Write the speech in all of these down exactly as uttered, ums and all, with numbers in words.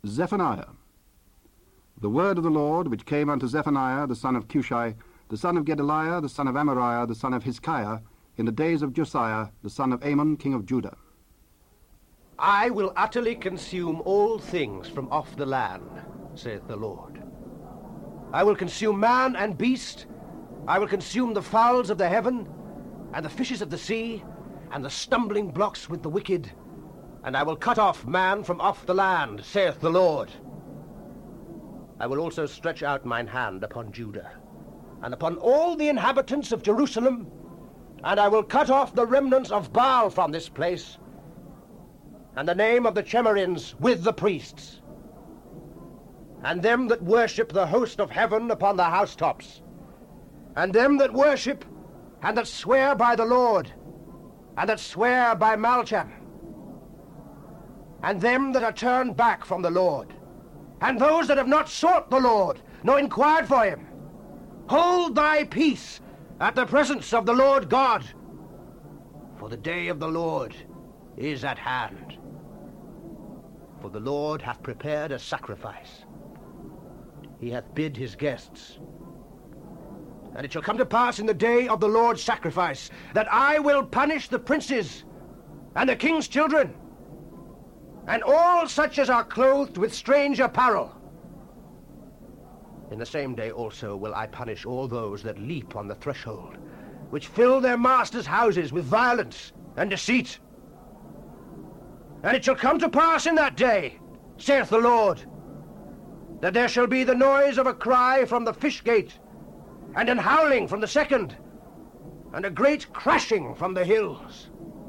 Zephaniah. The word of the Lord which came unto Zephaniah the son of Cushi, the son of Gedaliah, the son of Amariah, the son of Hezekiah, in the days of Josiah, the son of Amon, king of Judah. I will utterly consume all things from off the land, saith the Lord. I will consume man and beast. I will consume the fowls of the heaven, and the fishes of the sea, and the stumbling blocks with the wicked. And I will cut off man from off the land, saith the Lord. I will also stretch out mine hand upon Judah, and upon all the inhabitants of Jerusalem, and I will cut off the remnants of Baal from this place, and the name of the Chemarims with the priests, and them that worship the host of heaven upon the housetops, and them that worship and that swear by the Lord, and that swear by Malcham, and them that are turned back from the Lord, and those that have not sought the Lord, nor inquired for him. Hold thy peace at the presence of the Lord God, for the day of the Lord is at hand. For the Lord hath prepared a sacrifice. He hath bid his guests. And it shall come to pass in the day of the Lord's sacrifice, that I will punish the princes and the king's children, and all such as are clothed with strange apparel. In the same day also will I punish all those that leap on the threshold, which fill their masters' houses with violence and deceit. And it shall come to pass in that day, saith the Lord, that there shall be the noise of a cry from the fish gate, and an howling from the second, and a great crashing from the hills.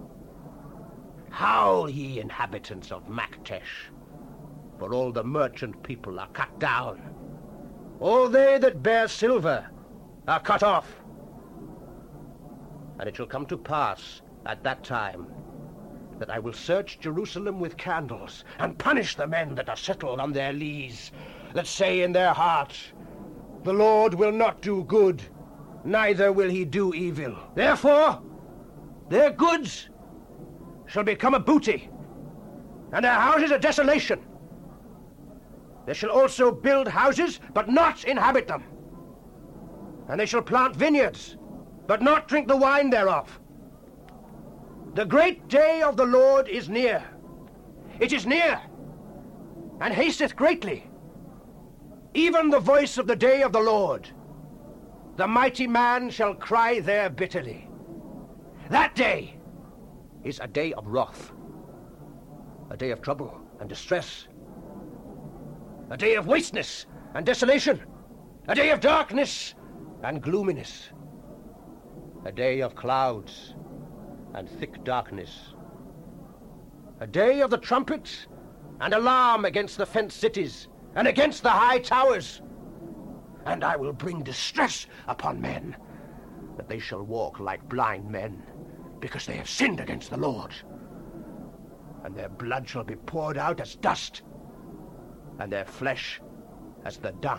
Howl, ye inhabitants of Maktesh, for all the merchant people are cut down. All they that bear silver are cut off. And it shall come to pass at that time that I will search Jerusalem with candles, and punish the men that are settled on their lees, that say in their heart, the Lord will not do good, neither will he do evil. Therefore, their goods shall become a booty, and their houses a desolation. They shall also build houses, but not inhabit them. And they shall plant vineyards, but not drink the wine thereof. The great day of the Lord is near. It is near, and hasteth greatly. Even the voice of the day of the Lord. The mighty man shall cry there bitterly. That day is a day of wrath, a day of trouble and distress, a day of wasteness and desolation, a day of darkness and gloominess, a day of clouds and thick darkness, a day of the trumpet and alarm against the fenced cities and against the high towers. And I will bring distress upon men, that they shall walk like blind men, because they have sinned against the Lord. And their blood shall be poured out as dust, and their flesh as the dung.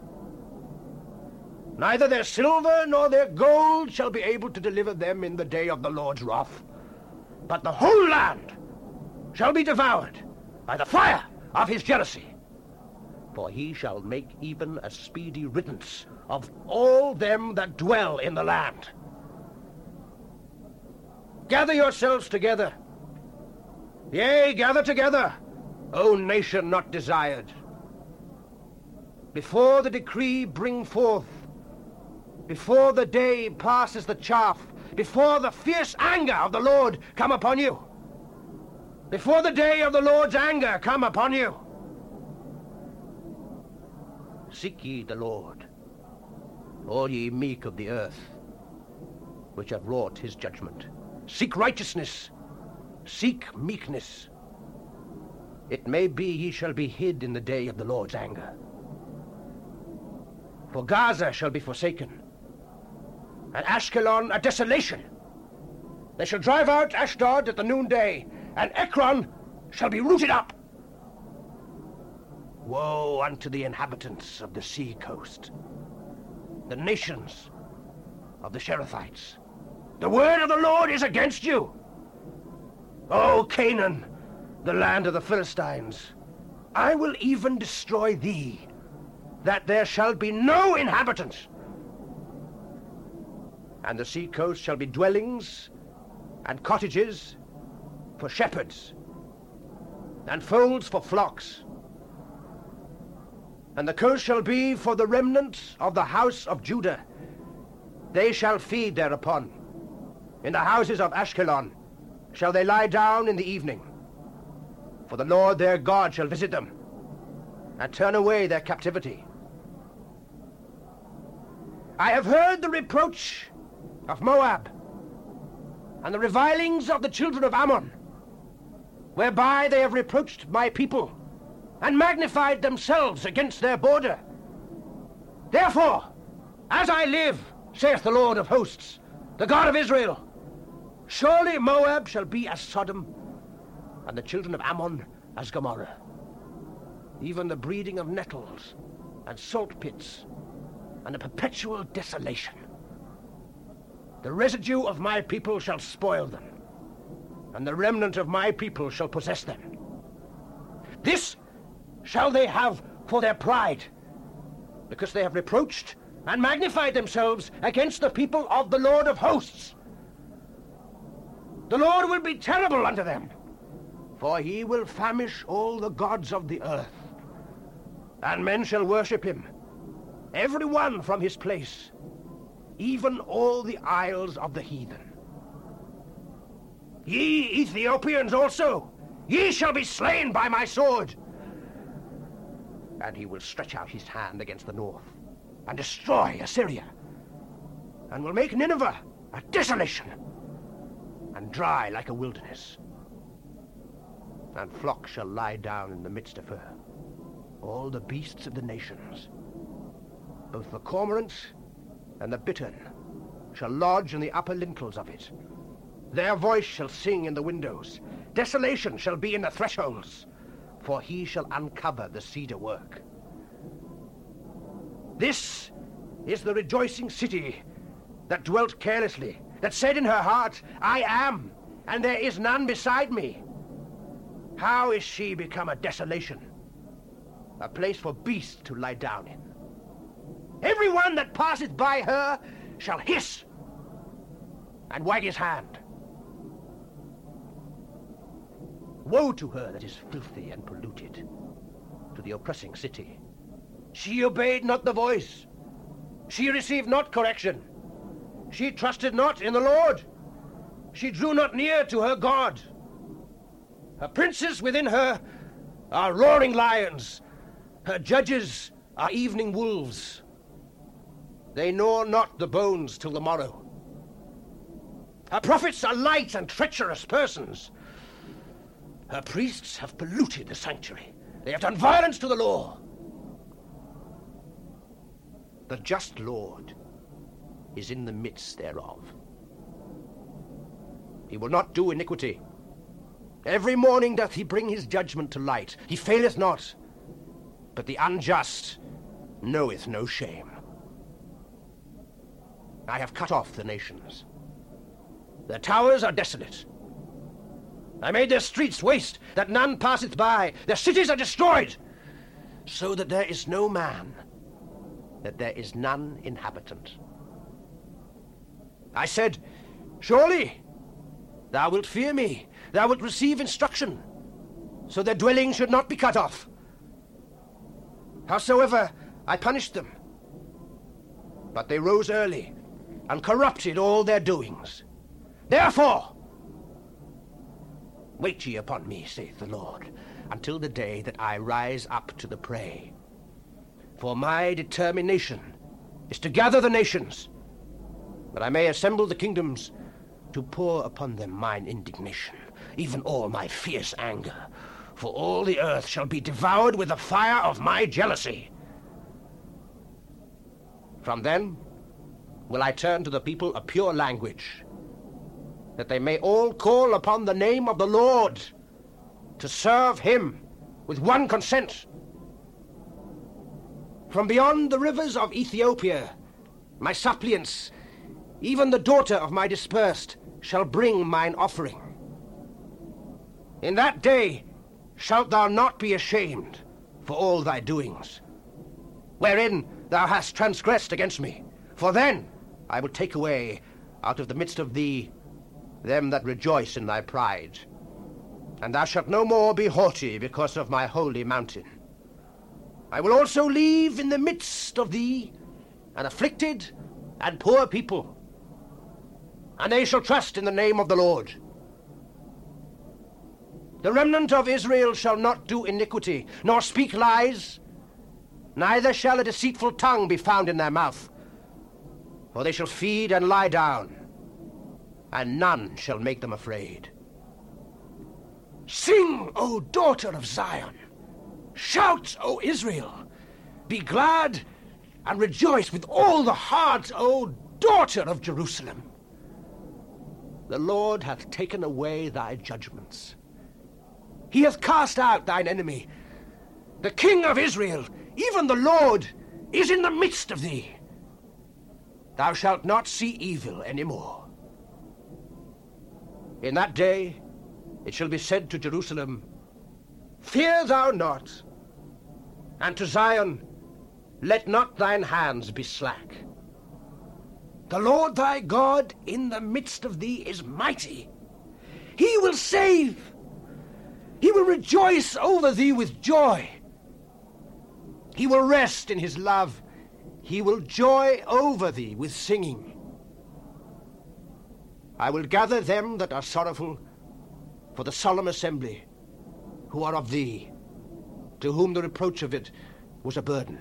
Neither their silver nor their gold shall be able to deliver them in the day of the Lord's wrath, but the whole land shall be devoured by the fire of his jealousy. For he shall make even a speedy riddance of all them that dwell in the land. Gather yourselves together. Yea, gather together, O nation not desired. Before the decree bring forth, before the day passes the chaff, before the fierce anger of the Lord come upon you, before the day of the Lord's anger come upon you. Seek ye the Lord, all ye meek of the earth, which have wrought his judgment. Seek righteousness, seek meekness. It may be ye shall be hid in the day of the Lord's anger. For Gaza shall be forsaken, and Ashkelon a desolation. They shall drive out Ashdod at the noonday, and Ekron shall be rooted up. Woe unto the inhabitants of the sea coast, the nations of the Sherethites. The word of the Lord is against you. O Canaan, the land of the Philistines, I will even destroy thee, that there shall be no inhabitant. And the sea coast shall be dwellings and cottages for shepherds, and folds for flocks. And the coast shall be for the remnant of the house of Judah. They shall feed thereupon. In the houses of Ashkelon shall they lie down in the evening. For the Lord their God shall visit them, and turn away their captivity. I have heard the reproach of Moab, and the revilings of the children of Ammon, whereby they have reproached my people, and magnified themselves against their border. Therefore, as I live, saith the Lord of hosts, the God of Israel, surely Moab shall be as Sodom, and the children of Ammon as Gomorrah, even the breeding of nettles and salt pits, and a perpetual desolation. The residue of my people shall spoil them, and the remnant of my people shall possess them. This shall they have for their pride, because they have reproached and magnified themselves against the people of the Lord of hosts. The Lord will be terrible unto them, for he will famish all the gods of the earth, and men shall worship him, every one from his place, even all the isles of the heathen. Ye Ethiopians also, ye shall be slain by my sword. And he will stretch out his hand against the north, and destroy Assyria, and will make Nineveh a desolation, and dry like a wilderness. And flocks shall lie down in the midst of her, all the beasts of the nations. Both the cormorants and the bittern shall lodge in the upper lintels of it. Their voice shall sing in the windows. Desolation shall be in the thresholds, for he shall uncover the cedar work. This is the rejoicing city that dwelt carelessly, that said in her heart, I am, and there is none beside me. How is she become a desolation, a place for beasts to lie down in? Every one that passeth by her shall hiss and wag his hand. Woe to her that is filthy and polluted, to the oppressing city. She obeyed not the voice. She received not correction. She trusted not in the Lord. She drew not near to her God. Her princes within her are roaring lions. Her judges are evening wolves. They gnaw not the bones till the morrow. Her prophets are light and treacherous persons. Her priests have polluted the sanctuary. They have done violence to the law. The just Lord is in the midst thereof. He will not do iniquity. Every morning doth he bring his judgment to light. He faileth not, but the unjust knoweth no shame. I have cut off the nations. Their towers are desolate. I made their streets waste, that none passeth by. Their cities are destroyed, so that there is no man, that there is none inhabitant. I said, surely thou wilt fear me, thou wilt receive instruction, so their dwelling should not be cut off. Howsoever, I punished them, but they rose early, and corrupted all their doings. Therefore, wait ye upon me, saith the Lord, until the day that I rise up to the prey. For my determination is to gather the nations, that I may assemble the kingdoms, to pour upon them mine indignation, even all my fierce anger. For all the earth shall be devoured with the fire of my jealousy. From then will I turn to the people a pure language, that they may all call upon the name of the Lord, to serve him with one consent. From beyond the rivers of Ethiopia, my suppliants, even the daughter of my dispersed, shall bring mine offering. In that day shalt thou not be ashamed, for all thy doings, wherein thou hast transgressed against me. For then I will take away out of the midst of thee them that rejoice in thy pride, and thou shalt no more be haughty because of my holy mountain. I will also leave in the midst of thee an afflicted and poor people, and they shall trust in the name of the Lord. The remnant of Israel shall not do iniquity, nor speak lies, neither shall a deceitful tongue be found in their mouth. For they shall feed and lie down, and none shall make them afraid. Sing, O daughter of Zion! Shout, O Israel! Be glad and rejoice with all the heart, O daughter of Jerusalem! The Lord hath taken away thy judgments. He hath cast out thine enemy. The King of Israel, even the Lord, is in the midst of thee. Thou shalt not see evil any more. In that day it shall be said to Jerusalem, Fear thou not, and to Zion, Let not thine hands be slack. The Lord thy God in the midst of thee is mighty. He will save. He will rejoice over thee with joy. He will rest in his love. He will joy over thee with singing. I will gather them that are sorrowful for the solemn assembly, who are of thee, to whom the reproach of it was a burden.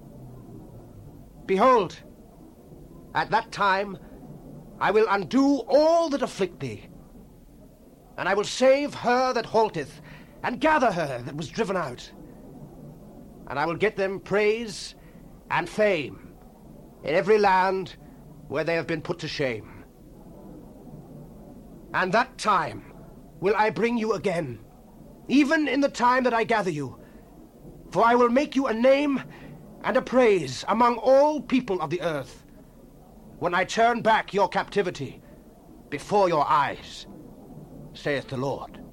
Behold, at that time I will undo all that afflict thee, and I will save her that halteth, and gather her that was driven out. And I will get them praise and fame in every land where they have been put to shame. And that time will I bring you again, even in the time that I gather you. For I will make you a name and a praise among all people of the earth, when I turn back your captivity before your eyes, saith the Lord.